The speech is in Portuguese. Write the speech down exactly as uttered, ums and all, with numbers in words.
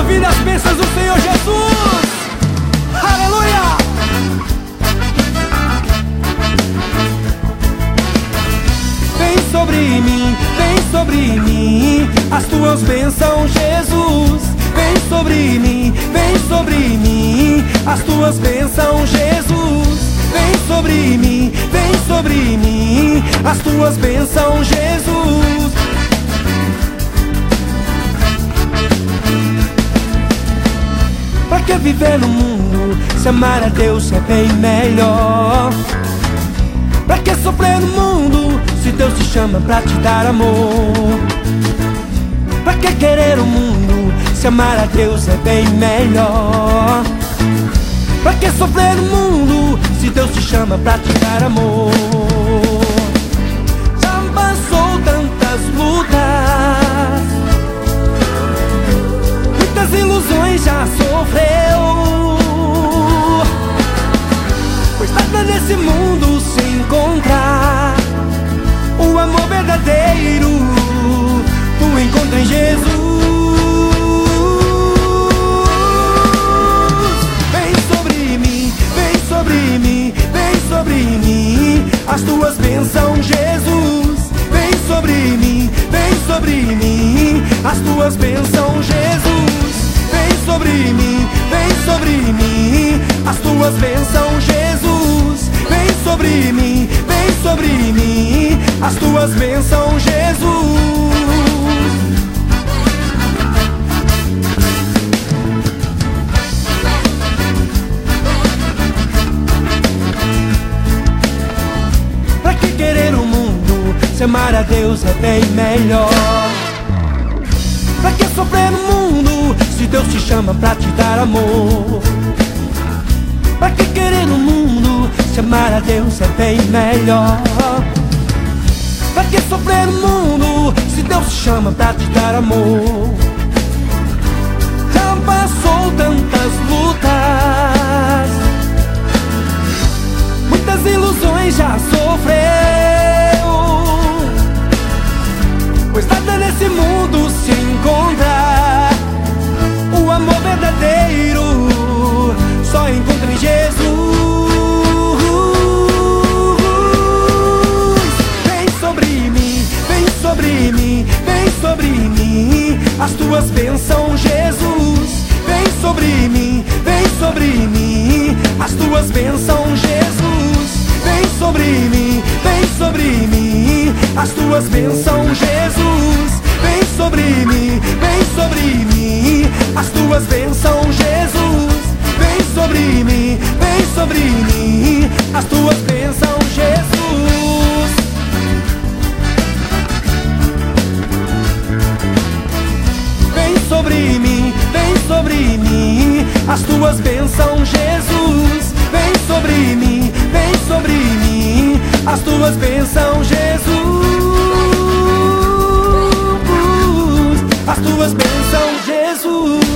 vida as bênçãos do Senhor Jesus. Aleluia! Vem sobre mim, vem sobre mim, as tuas bênçãos, Jesus. Vem sobre mim, vem sobre mim, as tuas bênçãos, Jesus. Vem sobre mim, vem sobre mim, as tuas bênçãos, Jesus. Pra que viver no mundo se amar a Deus é bem melhor? Pra que sofrer no mundo se Deus te chama pra te dar amor? Pra que querer o mundo se amar a Deus é bem melhor? Pra que sofrer no mundo se Deus te chama pra te dar amor? Já passou tantas lutas, muitas ilusões já sofreu, pois nada nesse mundo se encontrar o amor verdadeiro, tu encontra em Jesus. Vem sobre mim, vem sobre mim, vem sobre mim, as tuas bênçãos, Jesus. Vem sobre mim, vem sobre mim, as tuas bênçãos, Jesus. Vem sobre mim, vem sobre mim, as tuas bênçãos, Jesus. Vem sobre mim, vem sobre mim, as tuas bênçãos, Jesus. Pra que querer o mundo se amar a Deus é bem melhor? Pra que sofrer no mundo se Deus te chama pra te dar amor? Pra que querer no mundo se amar a Deus é bem melhor? Pra que sofrer no mundo se Deus te chama pra te dar amor? Já passou tantas lutas, muitas ilusões já sofreu, pois nada nesse mundo se encontra o amor verdadeiro, só encontra em Jesus. Vem sobre mim, vem sobre mim, vem sobre mim, as tuas bênçãos, Jesus. Vem sobre mim, vem sobre mim, as tuas bênçãos, Jesus. Vem sobre mim, vem sobre mim, as tuas bênçãos, Jesus. Vem sobre mim, vem sobre mim, as tuas bênçãos, Jesus. Vem sobre mim, vem sobre mim, as tuas bênçãos, Jesus. Vem sobre mim, vem sobre mim, as tuas bênçãos, Jesus. Vem sobre mim, vem sobre mim, as tuas bênçãos, Jesus. As tuas bênçãos, Jesus.